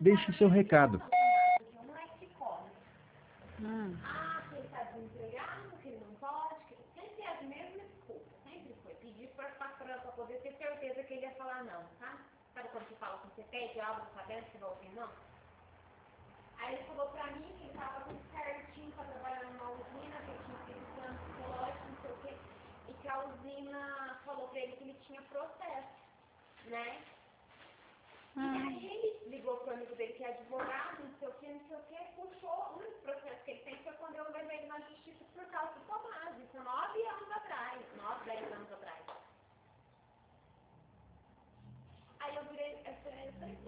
Deixe seu recado. Não é psicólogo. Que ele está desempregado, que ele não pode, que sempre é as mesmas desculpas, sempre foi. Pedir para poder ter certeza que ele ia falar não, tá? Sabe quando você fala que você pede algo sabendo que você vai ouvir não? Aí ele falou pra mim que ele estava tudo certinho para trabalhar numa usina, que ele tinha feito plano psicológico, não sei o quê, e que a usina falou pra ele que ele tinha processo, né? E aí ele ligou pro amigo dele que é advogado, não sei o que, puxou um dos processos que ele tem, foi quando eu levei ele na justiça por causa do Tomás, isso 9 anos atrás, 9, 10 anos atrás. Aí eu virei, eu falei,